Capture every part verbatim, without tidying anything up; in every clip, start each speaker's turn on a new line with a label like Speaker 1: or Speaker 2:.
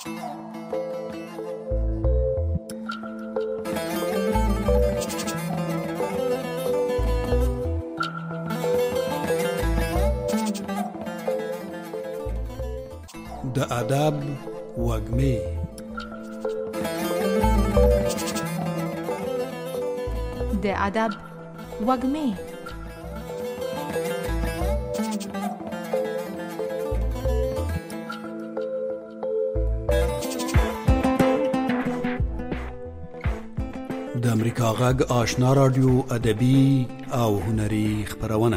Speaker 1: د ادب وږمې
Speaker 2: د ادب وږمې
Speaker 1: د امریکا غږ آشنا رادیو ادبي او هنري خپرونه.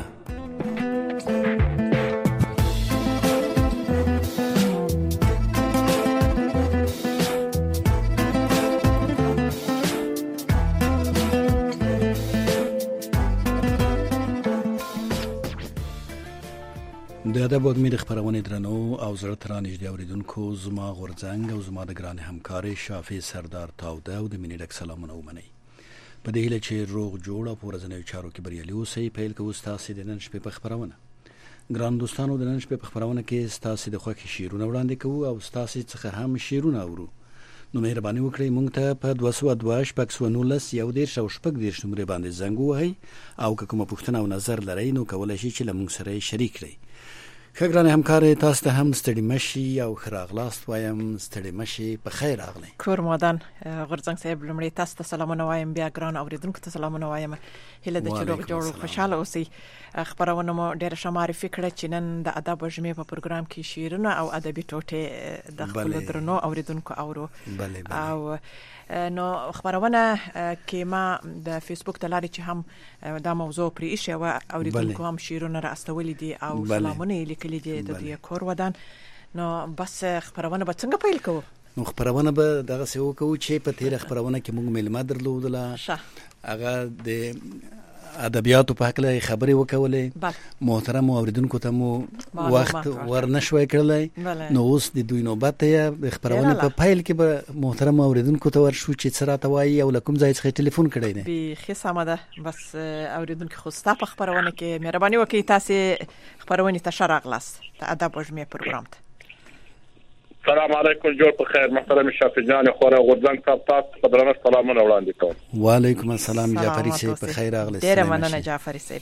Speaker 1: د ادب وږمې د خپرونې درنو او زړه ته رانږدې اورېدونکو، زما غورځنګ او زما د ګرانې همکارې شافي سردار تاوده او د مینې ډک سلامونه ومنئ. په دې هیله چې روغ جوړ او په ورځنیو چارو کې بریالي اوسئ. پیل کوو ستاسې د نن شپې په خپرونه. ګران دوستانو، د نن شپې په خپرونه کې ستاسې د خوښې شعرونه وړاندې کوو او ستاسې څخه هم شعرونه اورو. نو مهرباني وکړئ موږ ته په دوه سوه دوه شپږ سوه نولس یو دېرش او شپږ دېرش نمرې باندې زنګ ووهئ او که کومه پوښتنه او نظر لرئ نو کولی شئ چې له موږ سره یې شریک کړئ. ښه ګرانې همکارې، تاسو ته هم ستړي مشي او ښه راغلاست وایم. ستړي مشي، په خیر راغلی.
Speaker 3: کور مادان غورځنګ صاحب، لومړی تاسو ته سلامونه وایم، بیا ګران اوریدونکو ته سلامونه وایم. هیله ده چې روغ جوړ او خوشاله اوسئ. خپرونه مو ډېره ښه معرفي کړه چې نن د ادب وږمې په پروګرام کې شعرونه او ادبي ټوټې د خپلو درنو اوریدونکو اورو. او نو خبرونه کې ما د فیسبوک د لارې چې هم دا موضوع پرې ایښې وه، اوریدونکو هم شعرونه را استولي دي او سلامونه یې لیکلي دي د دوی کور ودان. نو بس خبرونه به څنګه پیل کوو؟
Speaker 1: نو خبرونه به دغسې وکړو چې په تېره خبرونه کې موږ میلمه درلودله، هغه د ادبیاتو په هکله خبرې وکولې، محترم اوریدونکو ته مو وخت ورنه شوی کړلی. نو اوس د دوی نوبت دی. د خبرونې په پیل کې به محترم اوریدونکو ته ورشو چې څه راته وایي او له کوم ځای څخه ټلیفون کړی دی.
Speaker 3: بیخي سمه ده. بس اوریدونکو خو ستا په خبرونه کې مهرباني وکړئ تاسې خبرونې ته ښه راغلاست د ادب وږمې پروګرام ته.
Speaker 4: سلام علیکم، جوړ په خیر. محترم شافي جان خوره غورځنګ صاحب، تاسو په درنه سلامونه وړاندې کوم.
Speaker 1: وعلیکم السلام جعفري صاحب، په خیر راغلی.
Speaker 3: ډېره مننه جعفري صاحب،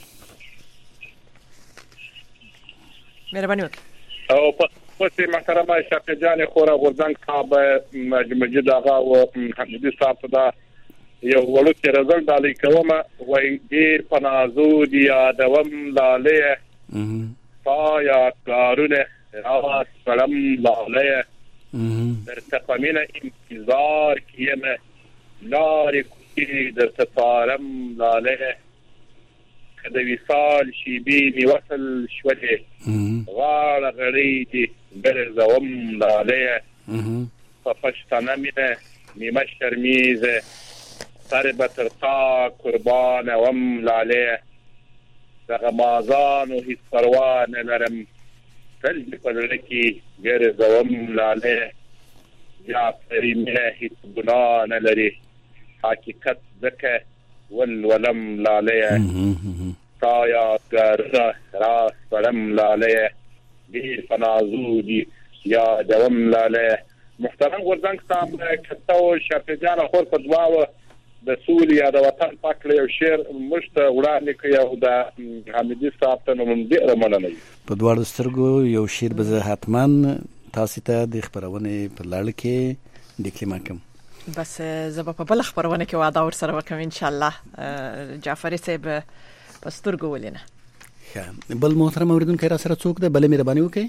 Speaker 3: مهرباني وکړئ.
Speaker 4: او په پسې محترم شافي جان خوره غورځنګ صاحب، مجید آغا او حمیدي صاحب ته یو وړوکی رزلټ ډالۍ کوم. وایي ډېر په نازو دي یادوم لالې ستا یادګارونه راز سلام لاله در تقامین انتظار کیم لار کوچی در تفارم لاله کدوی سال شیبی می وصل شوده غار غریدی برزوم لاله فپشتانه مینه میمه شرمیزه سر بطرتا قربان وم لاله دغمازان و هیس پروان لرم تلج پدرکی گر زوم لاله جعفری منه هیچ گناه نلری حقیقت ذکه ول ولم لاله سایات گرده راست ولم لاله دیر فنازودی یا دوم لاله. محترم غورځنګ صاحب، کته او شافي جان خور په دواوه د سولې یا د وطن پاکله یو شعر موږ ته وړاندې کړی او د حمیدي صاحب ته نو موږ ډېره مننه یو.
Speaker 1: په دواړو سترګو یو شعر به زه حتما تاسې ته د خپرونې په لړ کې ډیکلیمه کوم.
Speaker 3: بس زه به په بله خپرونه کې وعده ورسره وکړم انشاءالله. جعفري صاحب په سترګو ولینه.
Speaker 1: ښه، بل محترم اورېدونکی را سره څوک دی؟ بله مهرباني وکړئ.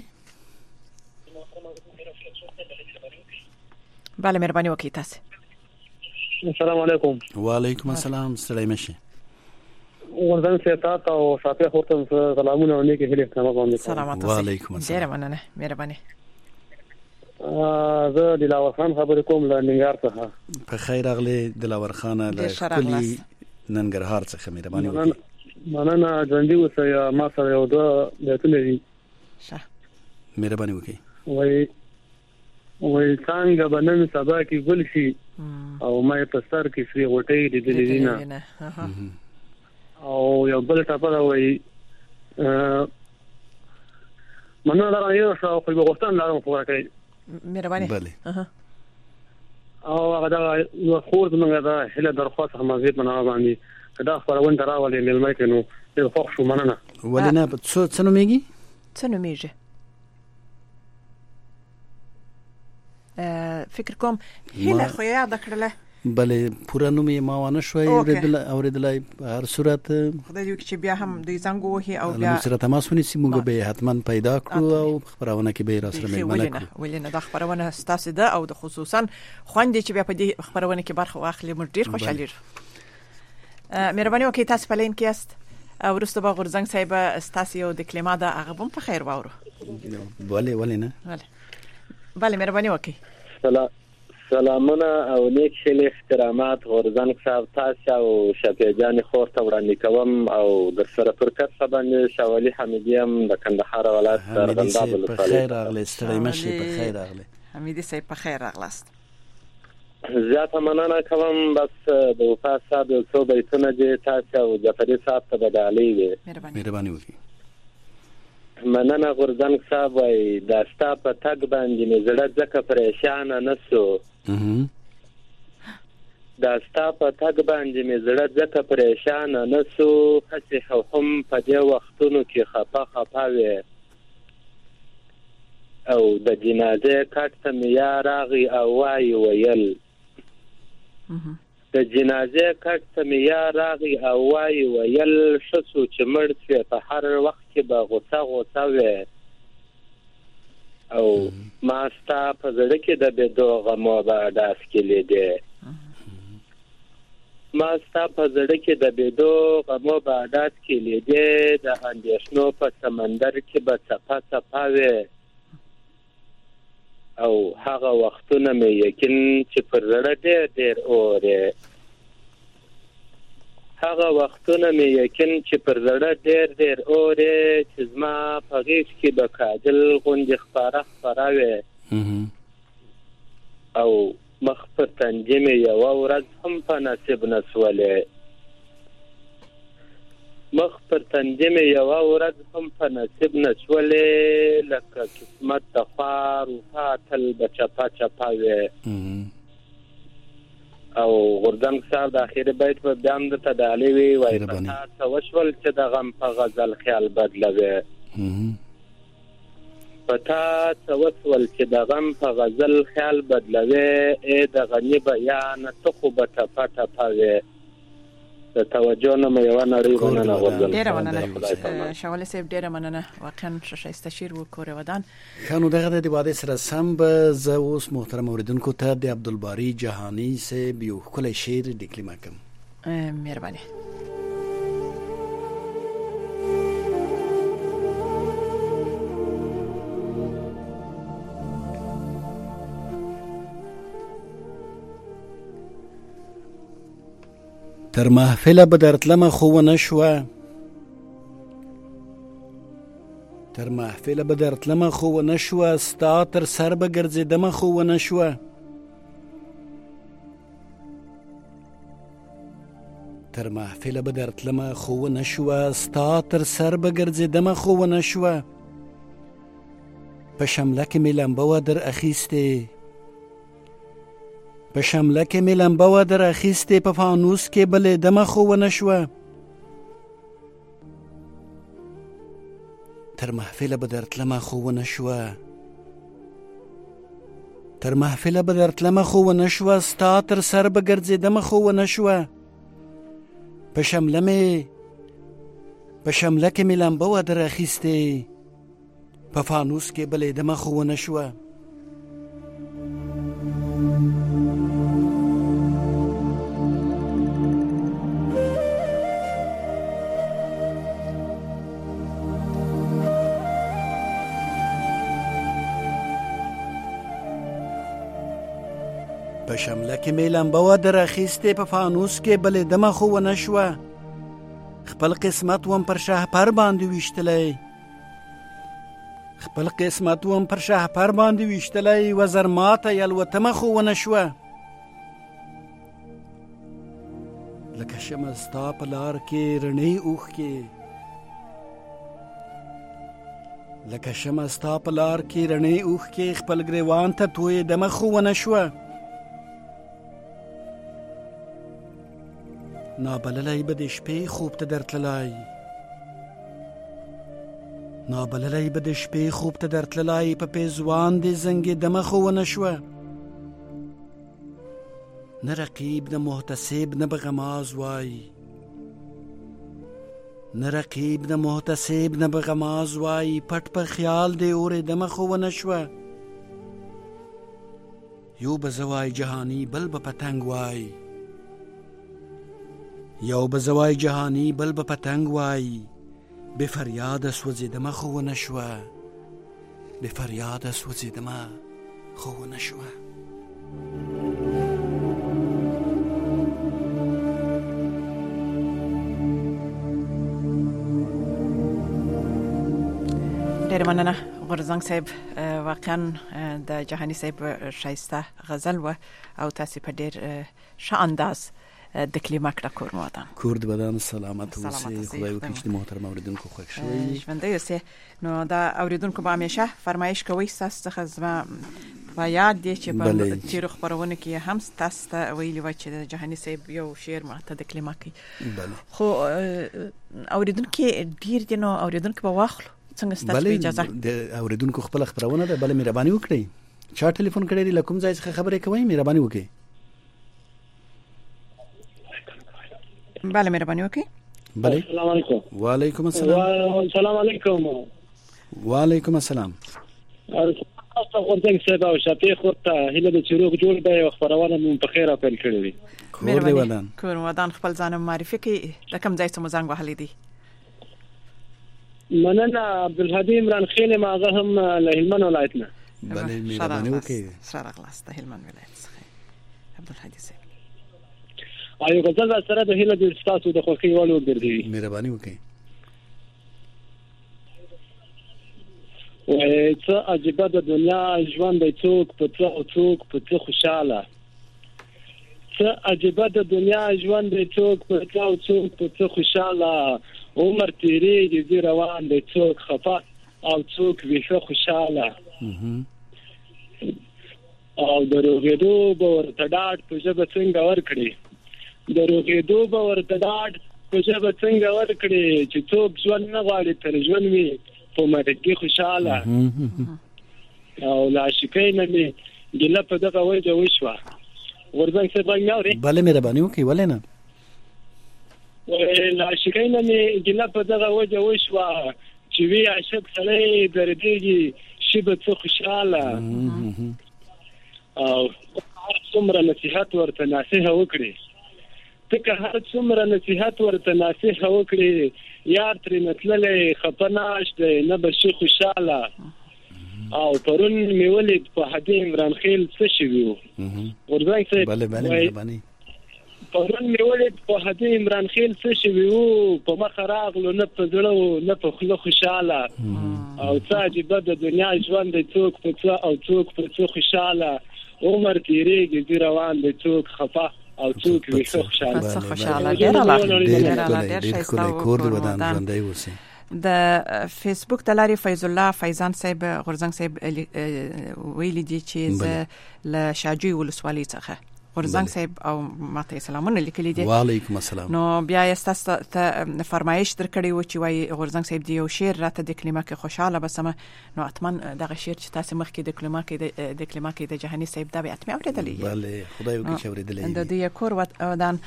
Speaker 3: بله مهرباني وکړئ تاسې.
Speaker 5: السلام علیکم.
Speaker 1: وعلیکم السلام، ستړی مشي.
Speaker 5: غورځنګ صاحب ته او شافي خور ته سلامونه او نیکې هیلې ښه باندې.
Speaker 3: سلامات اوسئ.
Speaker 1: وعلیکم السلام.
Speaker 3: ډېره مننه، مهرباني.
Speaker 5: زه دلاور خان خبرې کوم له ننګرهار څخه.
Speaker 1: په خیر راغلی دلاور خانه له ښکلي ننګرهار څخه، مهرباني وکړئ.
Speaker 5: مننه، ژوندي اوسئ. ما سره یو دوه بیتونه دي.
Speaker 3: ښه،
Speaker 1: مهرباني وکړئ.
Speaker 5: وایي وایي څنګه به نن سبا کې ګل شي او ما په سر کې سری غوټۍ لیدلې دي نه. او یو بل ټاپه وایي مننه دا یو څه خو به غوښتن لرم خو راکړي
Speaker 3: مهرباني
Speaker 1: بله
Speaker 5: او هغه دا یو خور زمونږ دا هله درخواست هم زه په نه باندې دا خبرونه راولې ملمای کنو د خوښ شو مننه
Speaker 1: ولنه څه څه نومېږي
Speaker 3: څه نومېږي فکر کوم هله خو یاد کړله
Speaker 1: بله پورا نوم یې ما ونه شوی اوریدل اوریدلای هر صورت
Speaker 3: خدای دې چې بیا هم د زنګ وهي او بیا
Speaker 1: سره تماس ونیسي موږ به حتما پیدا کړو او خبرونه کې به را سره مېلمانه کړو
Speaker 3: ولنه دا خبرونه ستاسو ده او د خصوصا خوندې چې بیا په دې خبرونه کې برخه واخلي موږ ډیر خوشاله یو مهرباني وکړئ تاسو په لین کې است او ورسته به غورځنګ صاحب ستاسو یو د کلمه دا هغه هم په خیر واورو
Speaker 1: بله ولنه
Speaker 3: بله بله مهرباني وکړئ
Speaker 6: سلام سلامونه او نیک شل احترامات غورځنګ صاحب تاسو او شفیع جان خور ته وړاندې کوم او د سره پر کڅ باندې شاولي حمیدی هم د کندهار ولایت سرغندا بل
Speaker 1: په خیر اغلی ستړی مشه په خیر اغلی
Speaker 3: حمیدی صاحب په خیر اغلاست
Speaker 6: زیاته مننه کوم بس د وفا صاحب یو څو بیتونه دي تاسو او جعفری صاحب ته بدالي وي
Speaker 1: مهرباني وکړئ
Speaker 6: مننه غورځنګ صاحب وای دا ستا په تګ باندې مې زړه ځکه پریشان نه سو دا ستا په تګ باندې مې زړه ځکه پریشان نه سو هسې هم په دې وختونو کې خپه خپه وې او د جنازې کټ ته مې یا راغی او وای ویل د جنازې کټ ته مې یا راغی او وای ویل شسو چې مړ شوی په هر وخت کې به غوسه غوسه وې او ما ستا په زړه کې د بېدو غمو به ډاس کلی دی ما ستا په زړه کې د بېدو غمو به ډاس کلی دی د اندېښنو په سمندر کې به څپه څپه وې او هغه وختونه مې یقین چې پر زړه ډېر ډېر اورې هغه وختونه مې یقین چې پر زړه ډېر ډېر اورې چې زما په غېږ کې به کاجل غوندې خپاره خپره وې او مخ پر تندي مې یوه ورځ هم په نصیب نه سولې مخ پر تندي مې یوه ورځ هم په نصیب نه سولې لکه قسمت د خوار وفا تل به چپه چپه وې او غورځنګ صاحب د اخیری بیت په بیا هم درته ډالۍ وي وایي په تا څه وشول چې د غم په غزل خیال بدلوې په تا څه وشول چې د غم په غزل خیال بدلوې ای د غني بیانه ته خو به ټپه ټپه وې د توجه نه مې یوه نړۍ مننه غورځنګ
Speaker 3: ډېره مننه شاولي صاحب ډېره مننه واقعا ښایسته شعر وکړې ودان
Speaker 1: ښه نو دغه د واده سره سم به زه اوس محترم اوریدونکو ته د عبدالباری جهانی صاحب یو ښکلی شعر ډیکلیمه کوم
Speaker 3: مهرباني
Speaker 1: تر محفل به درتلمه خو ونه شوه تر محفل به درتلمه خو ونه شوه ستا تر سر به ګرځېدمه خو ونه شوه تر محفل به درتلمه خو ونه شوه ستا تر سر به ګرځېدمه خو ونه شوه په شمله کې مې لمبه وه در اخیستې په شمله کې مې لمبه وه در اخیستې په فانوس کې بلېدمه خو ونه شوه تر محفله به درتلمه خو ونه شوه تر محفله به درتلمه خو ونه شوه ستا تر سر به ګرځېدمه خو ونه شوه په شمله مې په شمله کې مې لمبه وه در اخیستې په فانوس کې بلېدمه خو ونه شوه په شمله کې مې لمبه وه در اخیستې په فانوس کې بلېدمه خو ونه شوه خپل قسمت وم پر شهپر باندې ویشتلی خپل قسمت وم پر شهپر باندې ویشتلی وزر ماته یلوتمه خو ونه شوه لکه شمه ستا په لار کې رڼۍ اوښکې لکه شمه ستا په لار کې رڼې اوښکې خپل ګریوان ته توی د مخ ونه شوه. نابللی به د شپې خوب ته درتللی نابللی به د شپې خوب ته درتللی په پیزوان د زنګې د مخ ونه شوه. نه رقیب نه محتسب نه به غماز وای نه رقیب نه محتسب نه به غماز وای پټ په خیال دی اورې د مخ ونه شوه. یو به زوای جهانی بل به پتنګ وای یو به زوای جهانی بل به پتنګ وای به فریاد سوځېدمه خو ونه شوه به فریاد سوځېدمه خو ونه شوه.
Speaker 3: ډېر مننه غورځنګ صاحب، واقعا د جهانی صاحب شایسته غزل و او تاسو په ډېر ښه انداز د کلمه کړه کور مودان
Speaker 1: کور د بدن سلامت اوسئ. خدای وکړي چې محترم اوریدونکو خوښ شوي
Speaker 3: ژوندۍ اوسئ. نو دا اوریدونکو به همیشه فرمایش کوي تاسو څخه زما په یاد دی چې په تیرو خبرونه کې هم تاسو ته ویلي و چې د جهانی صاحب یو شعر ماته د کلمه کوي. خو اوریدونکو ډیر دي نو اوریدونکو به واخلو څنګه ستاسو اجازه
Speaker 1: د اوریدونکو خپل خبرونه ده. بل مهرباني وکړئ چا ټلیفون کړی دی لکم ځای څخه خبرې کوي مهرباني وکړئ.
Speaker 3: بله مهرباني وکړئ.
Speaker 1: بله
Speaker 5: السلام علیکم.
Speaker 1: وعلیکم السلام.
Speaker 5: السلام علیکم.
Speaker 1: وعلیکم السلام.
Speaker 5: تاسو غوښتنه صاحب او شپې خورته هله د چروغ جوړ دی او خبرونه مون په خیره پیل کړې دي.
Speaker 1: کور دی ودان
Speaker 3: کور ودان خپل ځان معرفي کړئ د کوم ځای څخه مزنګ وهلې دي.
Speaker 5: مننه عبدالهادي عمران خیل ماغه هم له هلمند ولایت نه.
Speaker 1: بله مهرباني وکړئ.
Speaker 3: سره خلاص د هلمند ولایت څخه عبدالهادي صاحب.
Speaker 5: ایو غزل سره د هله د تاسو د خوښي والو ګرځي.
Speaker 1: مهرباني وکړئ.
Speaker 5: وای څه عجیبه د دنیا ژوند دی څوک په څه او څوک په څه خوشاله. څه عجیبه د دنیا ژوند دی څوک په څه او څوک په څه خوشاله. عمر تیریږي دی روان دی څوک خفه او څوک ویښه خوشاله. او دروغېدو به ورته ډاډ په ژبه څنګه ورکړي دروغېدو به ورته ډاډ په ژبه څنګه ورکړي چې څوک ژوند نه غواړي تر ژوند وي په مرګ خوشاله. او لا شکای نه می ګله په دغه وجه وشوه. ورځنګ څه باندې اوري.
Speaker 1: بله مهرباني وکړئ. ولې نه
Speaker 5: لا شکای نه می ګله په دغه وجه وشوه چې وی عاشق سړی دردېږي شي به څه خوشاله. او هر څومره نصيحت ورته نصيحت وکړي ته هر څومره نصيحت ورته نصيحت وکړي یار تر نتللې خپناش دی نه به شي خوشاله. او پرون می ولید په هدي عمران خیل څه شوی ورځای څه.
Speaker 1: بله بله مهرباني.
Speaker 5: پرون می ولید په هدي عمران خیل څه شوی په مخ راغلو نه په زړه نه په خله خوشاله. او څه عجیبه د دنیا ژوند دی څوک په څه او څوک په څه خوشاله. عمر تیریږي دی روان دی څوک خفه او څوک ویښه خوشاله.
Speaker 3: څه خوشاله ډېر الله
Speaker 1: ډېر ښکلی کور دی ودان ژوندی اوسئ.
Speaker 3: د فیسبوک د لارې فیض الله فیضان صاحب غورځنګ صاحب ویلي دي چې زه له شاجوی ولسوالۍ څخه غورځنګ صاحب او ماته سلامونه لیکلي دي.
Speaker 1: وعلیکم السلام.
Speaker 3: نو بیا تاسو ته فرمایش درکړی و چې وای غورځنګ صاحب دی یو شعر راته د کلمه کې خوشاله بسمه. نو اتمن دغه شعر چې تاسو مخکې د کلمه کې د کلمه کې د جهانی صاحب دا به اتمه اوریدلې.
Speaker 1: بله خدای وکړي چې اوریدلې.
Speaker 3: د دې کور ودان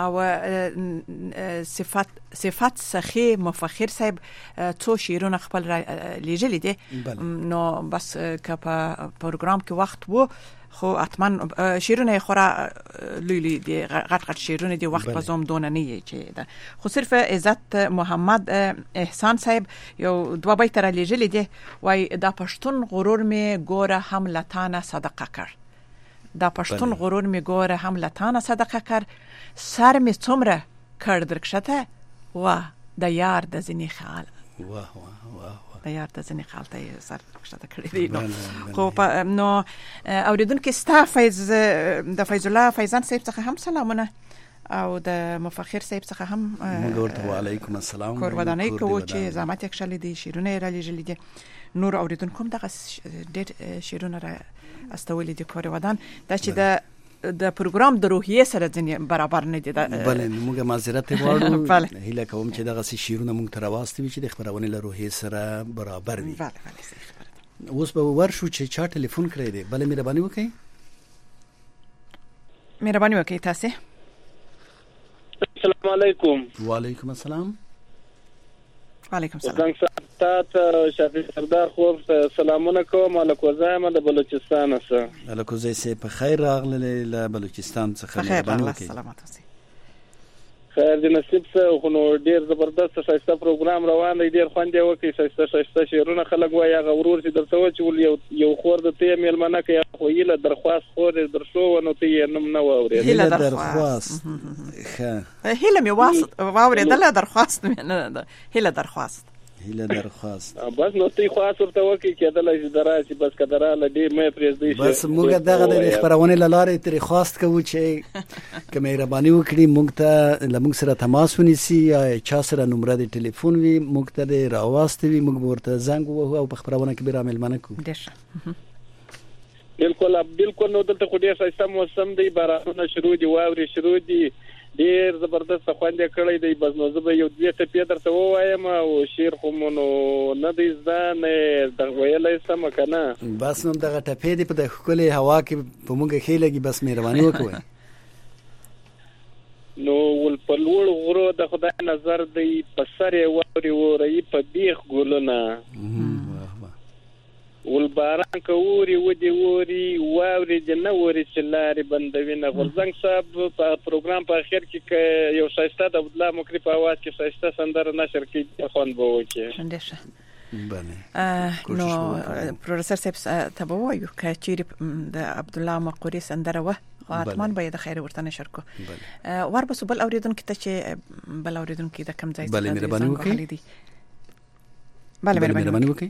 Speaker 3: او صفات صفات سخی مفخر صاحب څو شعرونه خپل لیږلي دي. نو بس که په پروګرام کې وخت وو خو اتمن شیرونه خورا لولی دی غټ غټ شیرونه دی وخت پزوم دون نه چې دا خو صرف عزت محمد احسان صاحب یو دوا بیت را لېجل دی وای دا پښتون غرور می ګوره هم لتانه صدقه کړ. دا پښتون غرور می ګوره هم لتانه صدقه کړ. سر می څومره کړ درکشته وا د یار د ځنی خیال.
Speaker 1: واه واه واه
Speaker 3: د یار د ځنی خیال ته سر کښته کړی دی. نو خو نو اوریدونکو ستا فیض د فیض الله فیضان صاحب څخه هم سلامونه او د مفخر صاحب څخه هم
Speaker 1: موږ ورته وعلیکم السلام
Speaker 3: کور ودانۍ کوو چې زحمت یې کښلي دي، شیرونه یې رالیږلي دي. نور اوریدونکو هم دغه ډېر شیرونه را استولي دي کور ودان. دا چې د د پروګرام د روحیې سره ځنې برابر نه دي.
Speaker 1: بله موږ معذرت غواړو، هیله کوم چې دغه شیرونه موږ ته راواستوي چې د خبرونې له روحیې سره برابر وي.
Speaker 3: بله بله صحیح خبره.
Speaker 1: اوس به ورشو چې چا ټلیفون کړی دی. بله مهرباني وکړئ.
Speaker 3: مهرباني وکړئ تاسې.
Speaker 5: السلام علیکم.
Speaker 1: وعلیکم السلام.
Speaker 3: وعلیکم السلام.
Speaker 5: څنګه ستاسو شافي سردار خو سلامونه کوم. الکوزایم د بلوچستان څخه.
Speaker 1: الکوزای سه په خیر راغله له بلوچستان څخه.
Speaker 3: مهرباني وکړئ. سلامات اوسئ.
Speaker 5: خیر دې نصیب څه خو نو ډیر زبردست شایسته پروګرام روان دی، ډیر خوند یې وکړي. شایسته شایسته شیرونه خلک وایي هغه ورور چې درته و چې یو یو خور د ته میلمنه کوي خو یله درخواست خور درشو نو ته یې نوم نه واورې.
Speaker 1: هیله درخواست ښه
Speaker 3: هیله مې واسط واورېدله، درخواست مې نه ده، هیله درخواست
Speaker 1: هیله درخواست.
Speaker 5: بس نو ته خواست ورته وکړي کېدلی چې دراسي بس کدراله ډېر مې پرېږدي.
Speaker 1: بس موږ دغه د خپرونې له لارې ترې خواست کوو چې که مهرباني وکړي موږ ته له موږ سره تماس ونیسي یا چا سره نمره د ټلیفون وي موږ ته دې راواستوي، موږ به ورته زنګ ووهو او په خپرونه کې به رامېلمنه کوو.
Speaker 3: ډېر ښه.
Speaker 5: بالکل بالکل. نو دلته خو ډېر ښایسته موسم دی، بارانونه شروع دي، واورې شروع دي، ډیر زبردست خوند یې کړی دی. بس نو زه به یو دوې ټپې درته ووایم او شعر خو مو نو نه دی زده نه در ویلی سمه که نه.
Speaker 1: بس نو دغه ټپې دې په د ښکلې هوا کې په موږ ښې لګي. بس مهرباني وکړئ.
Speaker 5: نو ول په لوړ غرو د خدای نظر دی، په سر یې واورې وورئ په بیخ ګلونه، ول باران که اوري ودې اوري واورې دې نه اوري چې لارې بندوینه. غورځنګ صاحب په پروګرام په اخر کې که یو ښایسته د عبدالله مکري په اواز کې ښایسته سندره نشر کړي خوند به وکړي.
Speaker 3: ډېر ښه.
Speaker 1: بله
Speaker 3: نو پروفیسور صاحب ته به ووایو که چیرې د عبدالله مقري سندره وه خو حتما به یې د خیر ورته نشر کو. ور به سو بل اوریدونکي ته چې بل اوریدونکي د کوم ځای څخه
Speaker 1: بله مهرباني وکړئ.
Speaker 3: بله مهرباني
Speaker 1: وکړئ.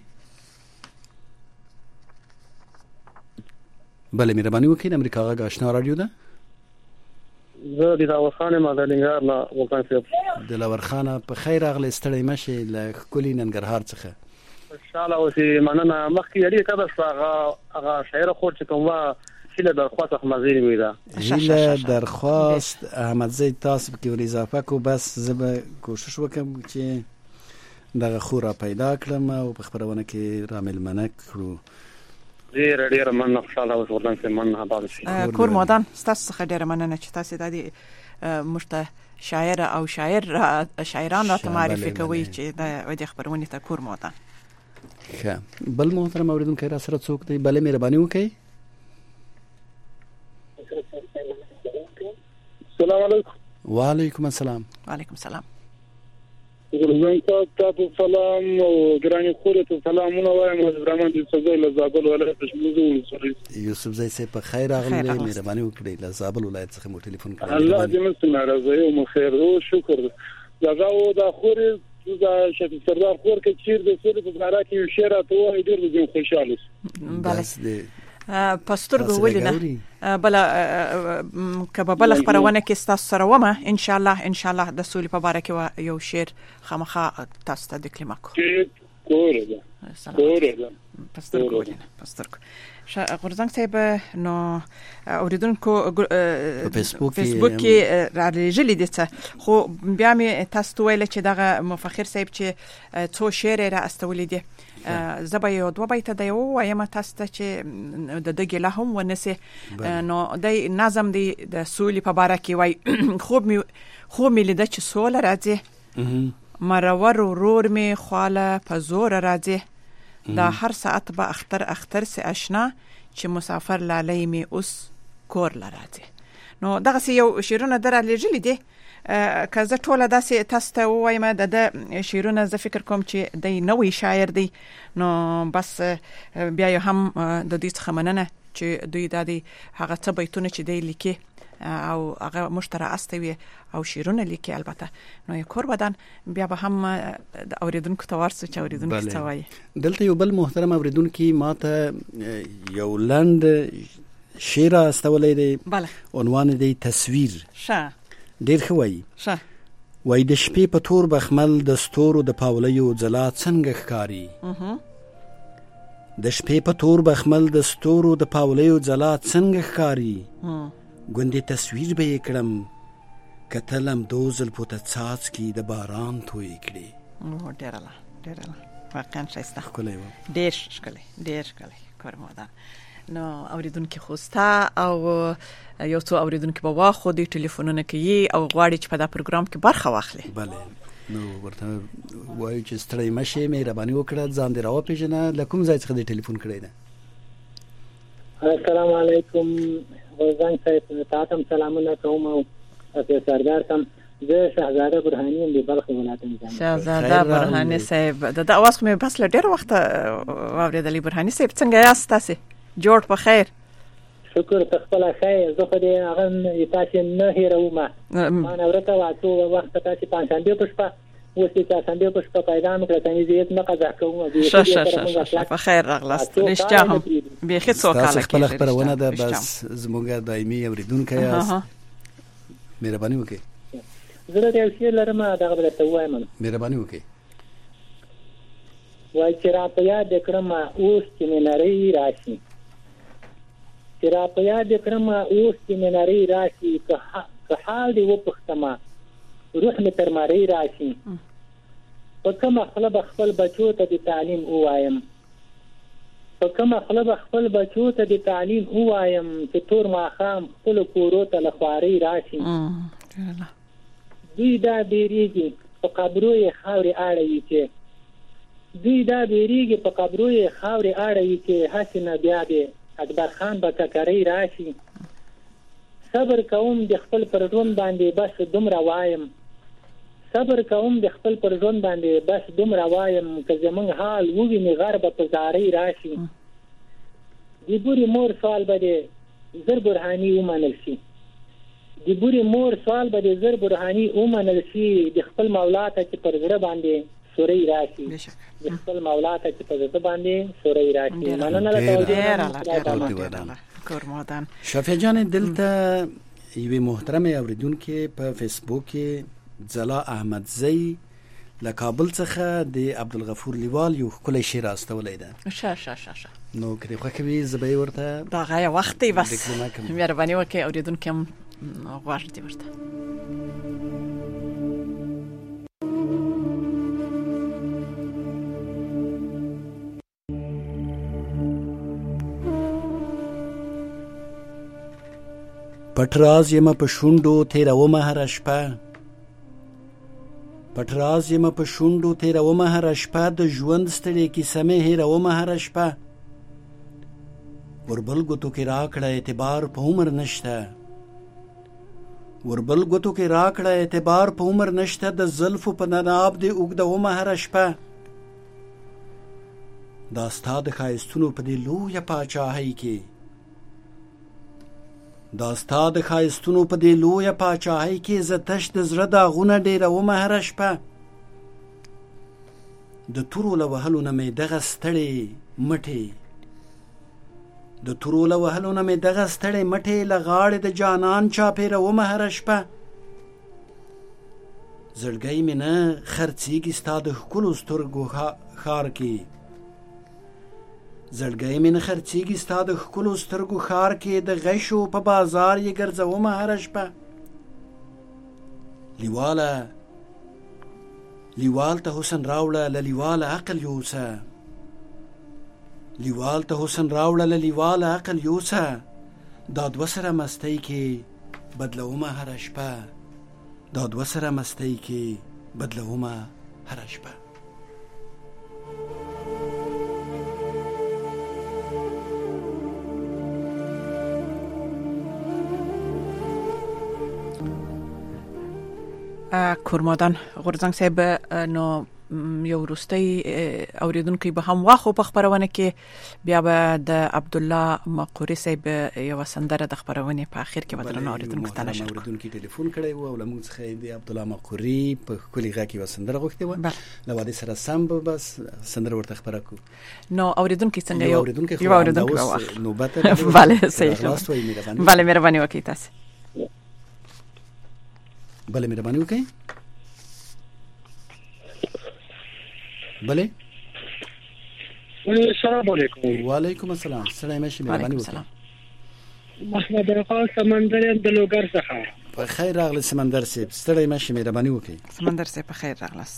Speaker 1: بله مهرباني وکړئ. د امریکا غږ آشنا رادیو ده.
Speaker 5: زه دلاور خان یم د ننګرهار نه. غوښتنه صاحب
Speaker 1: دلاور خان په خیر راغلی، ستړی مشي له ښکلي ننګرهار څخه.
Speaker 5: انشاءالله اوسې مننه. مخکې اړیکه ده هغه هغه شاعره خور چې کوم وه هیله درخواست احمدزی نومې ده.
Speaker 1: هیله درخواست احمدزی تاسو پکې ور اضافه کو. بس زه به کوشش وکم چې دغه خور را پیدا کړم او په خپرونه کې رامېلمنه کړو.
Speaker 5: ډېره ډېره مننه. خوشحاله اوسه. ورځان صاحب مننه. آباد شئ.
Speaker 3: کور مودان ستاسو څخه ډېره مننه چې تاسې دا د موږ ته شاعر او شاعر شاعران راته معرفي کوي چې د دې خپرونې ته کور مودان.
Speaker 1: ښه. بل محترم اورېدونکی را سره څوک دی؟ بله مهرباني وکړئ.
Speaker 5: السلام علیکم.
Speaker 1: وعلیکم السلام.
Speaker 3: وعلیکم السلام.
Speaker 5: غورځنګ صاحب تاسو سلام او ګرانې خورې ته سلامونه وایم. زبرمان د سزای له زابل ولایت څخه
Speaker 1: یوسف زئی صاحب په خیر راغلی. مهرباني وکړئ. له زابل ولایت څخه مو ټلیفون کړی.
Speaker 5: الله دې مو ناراضي او مخیر او شکر. دغه او د خورې د شفیع سردار خور کې چیر د سره په بارا کې یو شعر ته وایي ډېر دې خوشاله.
Speaker 3: بله پسترګو ولینه بل کبه بل خبرونه کې تاسو سره ومه ان شاء الله ان شاء الله د سولې په باره کې یو شعر خامخا تاسو ته د کلمکو
Speaker 5: کوره ده کوره ده
Speaker 3: پسترګو ولینه پسترګو. غورځنګ صاحب نو اوریدونکو په
Speaker 1: فیسبوک
Speaker 3: کې راځلې دي څه خو بیا مې تاسو ویل چې دغه مفخر صاحب چې څو شعر را استولې دي زبا یو دوه بیت دی او وایم تاسو ته چې د دغه له هم ونسه نو د نظم دی د سولې په باره کې وای خوب می خو مې لید چې سول راځي مرور ورور می خاله په زور راځي دا هر ساعت به اختر اختر سه آشنا چې مسافر لالی می اوس کور لراځي. نو دغه یو شیرونه در لېږلې دي که زه ټوله داسې تاسو ته ووایم د شعرونه زه فکر کوم چې دی نوی شاعر دی نو بس بیا یو هم د دوی څخه مننه چې دوی دا دی هغه څه بیتونه چې دی لیکي او هغه مشتره استوي او شعرونه لیکي البته نو یو کور بدن بیا به هم د اوریدونکو ته ورسو چې اوریدونکو څه وایي.
Speaker 1: دلته یو بل محترم اوریدونکو ماته یو لند شعر استولې دی.
Speaker 3: بله.
Speaker 1: عنوان دی تصویر.
Speaker 3: ښه.
Speaker 1: ډیر ښه وایي.
Speaker 3: ښه
Speaker 1: وای د شپې په تور بخمل د ستورو د پاولیو ځلا څنګه ښکاري. د شپې په تور بخمل د ستورو د پاولیو ځلا څنګه ښکاري. ګوندې تصویر به یې کړم کتلم دو زلفو ته څاڅکي د باران توی کړي.
Speaker 3: ډېره لا ډېره لا واقعا ښایسته
Speaker 1: ښکلی و.
Speaker 3: ډېر ښکلی ډېر ښکلی کورمودان. نو اوریدونکي خوستا او یو څو اوریدونکي به واخو د ټلیفونونه کوي او غواړي چې په دا پروګرام کې برخه واخلي.
Speaker 1: بله نو ورته وایو چې ستړی مشې مهرباني وکړه ځان دې راوپېژنه له کوم ځای څخه دې ټلیفون کړی ده؟
Speaker 7: السلام علیکم غورځنګ صاحب تاسو سلامونه کوم او تاسو سردار سم زه شهزاده برهانی یم د بلخ ولایت نظام.
Speaker 3: شهزاده برهانی صاحب د اواز مې بس له ډېر وخت واورېدلې. برهانی صاحب څنګه یاست تاسو؟ جوړ په خیر.
Speaker 7: شکر تخپل خیر. زه خو دې هغه تاسو نه هیروم. ما نه ورته واڅو وخت تاسو پنځه په شپه وسې تاسو په شپه پیدا مې کړه چې زه نه قضا کوم.
Speaker 3: شه شه شه په خیر راغلاست. رښتیا هم بیخي څو کاله کې
Speaker 1: خپل خبرونه ده بس زموږ دایمي اوریدونکي یاست. مهرباني وکړئ.
Speaker 7: زه د یو شی لرم دغه درته وایم.
Speaker 1: مهرباني وکړئ.
Speaker 7: وای چې را په یاد کړم اوس چې نری راشي. چې را په یاد کړم اوس چې نری راشي که حال دی و پختما روح می تر مری راشي. په کوم خپل خپل بچو ته د تعلیم وایم. په کوم خپل خپل بچو ته د تعلیم وایم چې تور ما خام خپل کورو ته لخواري راشي. دوی دا بیریږي په قبرو یې خاورې اړوي چې دوی دا بیریږي په قبرو یې خاورې اړوي چې هسې نه بیا د اکبر خان به ککرۍ راشي. صبر کوم د خپل پر ژوند باندې بس دومره وایم. صبر کوم د خپل پر ژوند باندې بس دومره وایم که زمونږ حال وویني غر به په زارۍ راشي. د بورې مور سوال به د زر برهاني ومنل شي. د بورې مور سوال به د زر برهاني ومنل شي. د خپل مولا ته چې پر زړه باندې سوري راشي. د خپل مولا ته چې پر زړه باندې سوري راشي. مننه له
Speaker 3: توجه کورمودان.
Speaker 1: شافیه جان دلته یوه محترمه اوریدونکو په فیسبوک کې ځلا احمدزی له کابل څخه د عبدالغفور لیوال یو ښکلی شعر استولی ده.
Speaker 3: شه شه شه شه
Speaker 1: نو که دې خوښه وي زه به یې ورته
Speaker 3: دغه وخت دی بس مهرباني وکړئ اوریدونکي هم غوږ دې ورته.
Speaker 1: پټ راز یم په شونډو تېرومه هره شپه. پټ راز یم په شونډو تېرومه هره شپه. د ژوند ستړې کیسه مې هېرومه هره شپه. وربل ګوتو کې راکړه اعتبار په عمر نشته. وربل ګوتو کې راکړه اعتبار په عمر نشته. د زلفو په نناب دې اوږدومه هره شپه. دا ستا د ښایستونو په دې لویه پاچاهۍ کې دا ستا د ښایستونو په دې لویه پاچاهۍ کې زه تش د زړه داغونه ډېرومه هره شپه. د تورو له وهلو نه مې دغه ستړې مټې د تورو له وهلو نه مې دغه ستړې مټې له غاړې د جانان چاپېرومه هره شپه. زړګی مې نه خرڅېږي ستا د ښکلو سترګو ښار کې زړګی مې نه خرڅېږي ستا د ښکلو سترګو ښار کې. د غشو په بازار یې ګرځومه هره شپه. لیواله لیوال ته حسن راوړه له لیواله عقل یوسه. لیوال ته حسن راوړه له لیواله عقل یوسه. دا دوه سره مستۍ کې بدلومه هره شپه. دا دوه سره مستۍ کې بدلومه هره شپه.
Speaker 3: کورمودان غورځنګ صاحب نو یو وروستی اوریدونکو به هم واخو په خبرونه کې بیا به د عبد الله مقوري صاحب یو سندره د خبرونه په اخر کې بدلونه اوریدونکو ته نشو
Speaker 1: اوریدونکو ټلیفون کړی و او لمون څخه د عبد الله مقوري په کلی غا کې و سندره غوښته و نو واده سره سم بس سندره ورته خبره کو
Speaker 3: نو اوریدونکو څنګه یو
Speaker 1: اوریدونکو
Speaker 3: یو اوریدونکو
Speaker 1: نوبت
Speaker 3: bale صحیح bale مهرباني وکړئ تاسو
Speaker 1: بله مهرباني وکړئ. بله
Speaker 5: السلام علیکم.
Speaker 1: وعلیکم السلام. سلام مشه مهرباني وکړئ.
Speaker 5: محمد رفا سمندر د لوګر څخه.
Speaker 1: په خیر راغلی سمندر صاحب. ستړی مشه مهرباني وکړئ.
Speaker 3: سمندر صاحب په خیر راغلاست.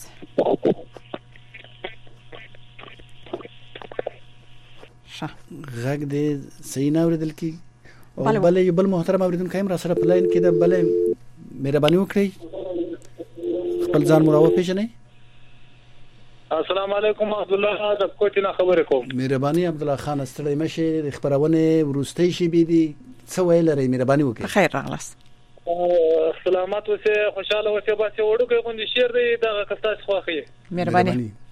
Speaker 3: ښه
Speaker 1: غږ دې صحیح نه اوریدل کی. او بله یو بل محترم اوریدونکو هم را سره په لاین کې ده. بله مهرباني وکړئ خپل ځان مو راوپېژنئ.
Speaker 5: السلام علیکم عبد الله د کوټې نه خبرې کوم.
Speaker 1: مهرباني عبد الله خان ستړی مشه. د خبرونه ورستۍ شي بي دي څه ویل لري مهرباني وکړئ.
Speaker 3: په خیر راغلاست.
Speaker 5: سلامات اوسه خوشاله اوسه باسه وړو کې غونډې شیر دی دغه کساس خوخي.
Speaker 3: مهرباني.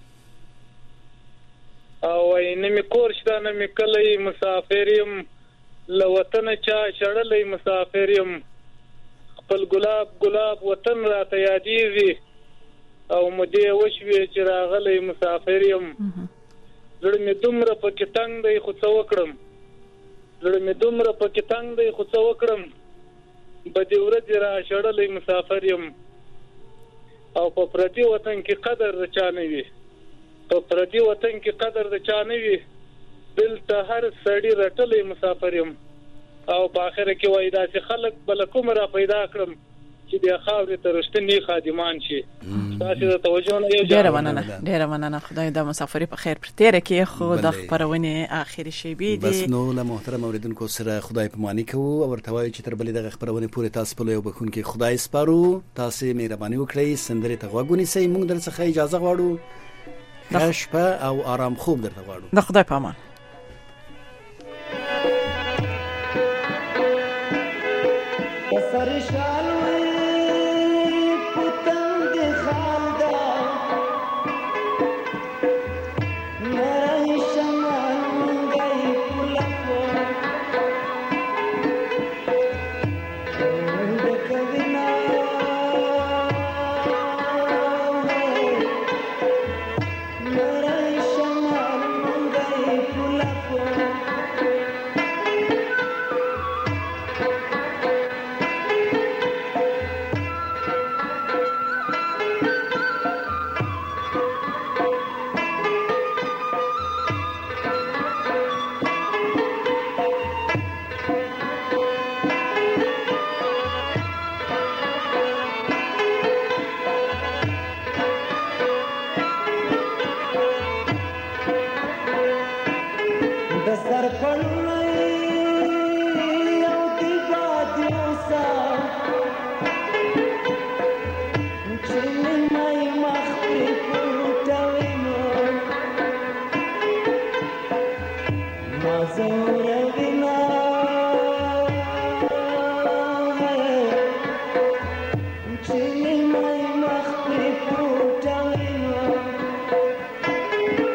Speaker 5: او نه می کور شته نه می کلی مسافریم لوطن چا شړلې مسافریم خپل ګلاب ګلاب وطن را ته یادېږي او مدې وشوي چې راغلې مسافریم زړه می دومره پکې تنگ دی خو څه وکړم زړه می دومره پکې تنگ دی خو څه وکړم بدې ورځې را شړلې مسافریم او په پردي وطن کې قدر چا نه وي په پردي وطن کې قدر د چا نه وي دلته هر سړی رټلې مسافریم او په اخر کې وای داسې خلک بل کوم را پیدا کړم چې د خاورې ترشتنی خادمان شي. تاسو د توجه نه یو
Speaker 3: ډیر مننه ډیر مننه. خدای د مسافرې په خیر پر تیر کې خو د خبرونه اخیری شی بي دي.
Speaker 1: بس نو له محترم اوریدونکو سره خدای په مانی کوو او ورته وایي چې تر بلې دغه خبرونه پوره تاسو په یو بخون کې خدای سپارو. تاسو مهرباني وکړئ سندرې ته غوږ سي. موږ درڅخه اجازه غواړو. شپه او آرام خوب درته غواړو.
Speaker 3: د خدای په امان.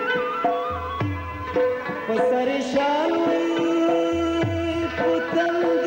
Speaker 8: Pasare shall we put them